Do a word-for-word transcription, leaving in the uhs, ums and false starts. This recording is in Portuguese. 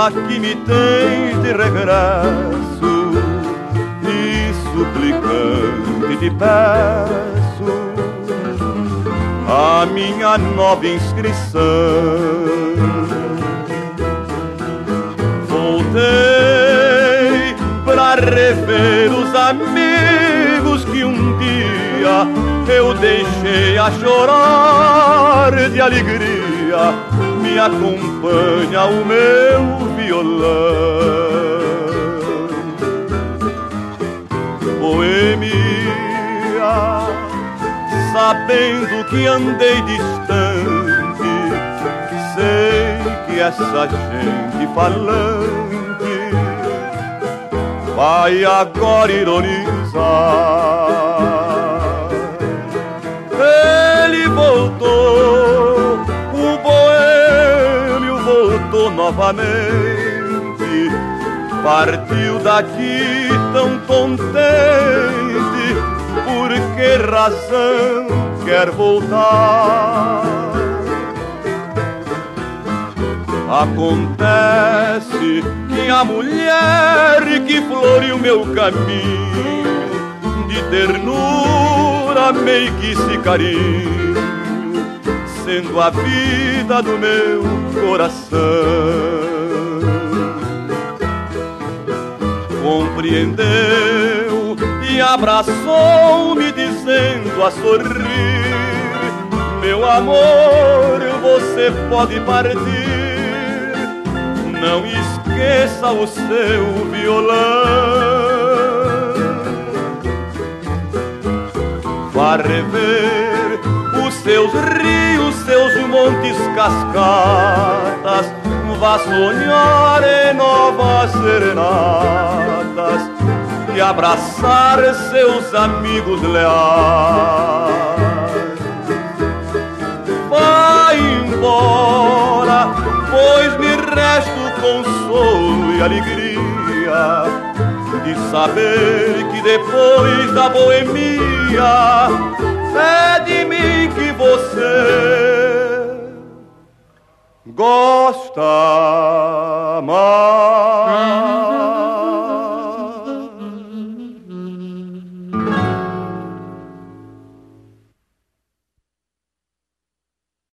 aqui me tens de regresso e suplicante te peço a minha nova inscrição. Voltei pra rever os amigos que um dia eu deixei a chorar de alegria. Me acompanha o meu violão. Boêmia, sabendo que andei distante, sei que essa gente falante vai agora ironizar. Ele voltou, o boêmio voltou novamente, partiu daqui tão contente. Por que razão quer voltar? Acontece que a mulher que floreou meu caminho, de ternura, meiguice e carinho, sendo a vida do meu coração, compreendeu e abraçou-me dizendo a sorrir: meu amor, você pode partir, não esqueça o seu violão. Vá rever os seus rios, seus montes, cascatas, vá sonhar em novas serenatas e abraçar seus amigos leais. Vá embora, pois me resta o consolo e alegria de saber que depois da boemia é de mim que você gosta mais.